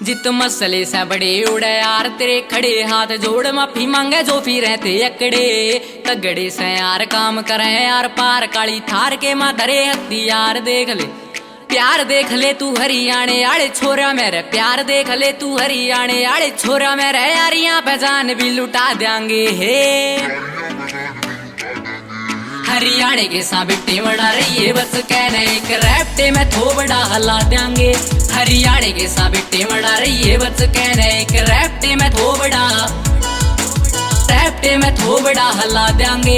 जित मसले से बड़े उड़े यार तेरे खड़े हाथ जोड़ माफी मांगे जो फिर रहते अकड़े तगड़े से यार काम करें यार पार काली थार के माँ धरे हथियार देख ले प्यार देख ले तू हरियाणे आड़े छोरा मेरे प्यार देख ले तू हरियाणे आड़े छोरा मेरे यारियां पे जान भी लुटा देंगे हे हरियाणे के साबिटे बड़ा रही है बस कहने एक रैप्टे में थोबड़ा हला देंगे हरियाणे के साबिटे बड़ा रही है बस कहने एक रैप्टे में थोबड़ा रैप्टे में थोबड़ा हला देंगे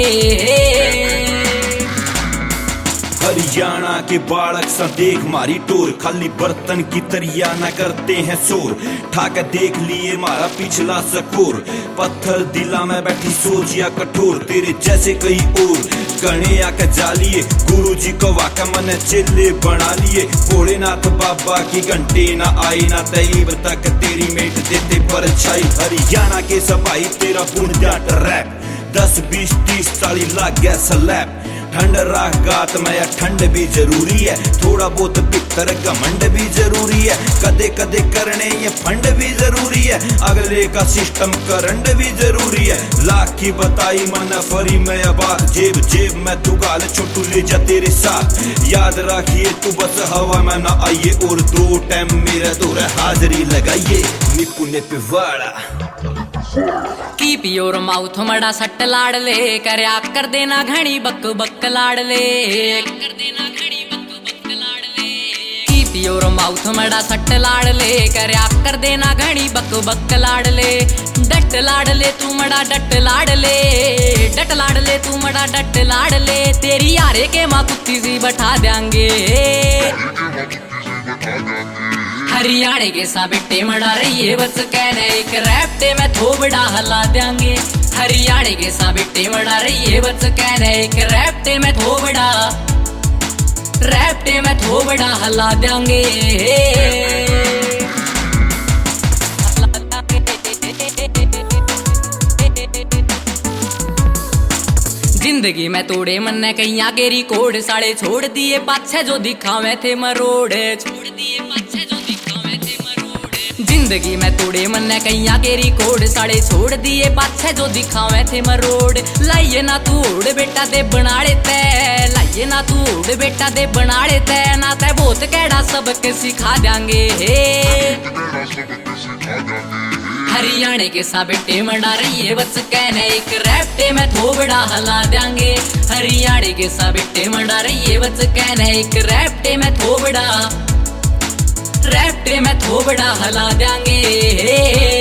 हरियाणा के बालक सा देख मारी टोर खाली बर्तन की तरिया न करते हैं शोर ठाकर देख लिए मारा पिछला सकोर पत्थर दिला में बैठी सोचिया कठोर तेरे जैसे कई और गणे आके जालिए गुरु जी को वाका मन चिल्ले बना लिए भोलेनाथ बाबा की घंटे ना आई ना तईब तक तेरी मेट देते परछाई हरियाणा के सफाई तेरा बुन जाट रैप 10 20 30 40 लाख गया स्लैप ठंड रागात में ठंड भी जरूरी है थोड़ा बहुत पिक्तर घमंड भी जरूरी है कदे कदे करने ये फंड भी जरूरी है अगले का सिस्टम करंट भी जरूरी है लाख की बताई मन फरी में अब जेब जेब में तू गाल छोटू ले जा तेरे साथ याद रखिए तू बस हवा में ना आइए और 2 टाइम मेरा दौर हाजिरी लगाइए निपुण पे वाड़ा कीप योर माउथ मड़ा सट लाड़ ले करया कर देना घनी बक बक लाड़ ले कर देना घनी बक बक लाड़ ले कीप योर माउथ मड़ा सट लाड़ ले करया कर देना घनी बक बक लाड़ ले डट लाड़ ले तू मड़ा डट लाड़ ले डट लाड़ ले तू मड़ा डट लाड़ ले तेरी यारे के माँ कुत्ती सी बैठा देंगे हरियाणे के साबिटे मड़ा रही है बस कहने एक रैप्टे में थोबड़ा हला देंगे हरियाणे के साबिटे मड़ा रही है बस कहने एक रैप्टे में थोबड़ा रैप्टे में थोबड़ा हला देंगे जिंदगी में तोड़े मन ने कहीं आगे रिकॉर्ड साड़े छोड़ दिए पाछे जो दिखावे थे मरोड़े छोड़ दिए पाछे जो दिखावे थे मरोड़े जिंदगी में तोड़े मन ने कहीं आगे रिकॉर्ड साड़े छोड़ दिए पाछे जो दिखावे थे मरोड़ लाइए ना तू उड़ बेटा दे बना लेते लाइए ना तू उड़ बेटा दे बना लेते ना ते बहुत कैडा सबक सिखा देंगे हरियाणे के साबिटे मड़ा रही है बस कहने एक रैप्टे में थोबड़ा हला देंगे हरियाणे के साबिटे मड़ा रही है बस कहने एक रैप्टे में थोबड़ा रैप्टे में थोबड़ा हला देंगे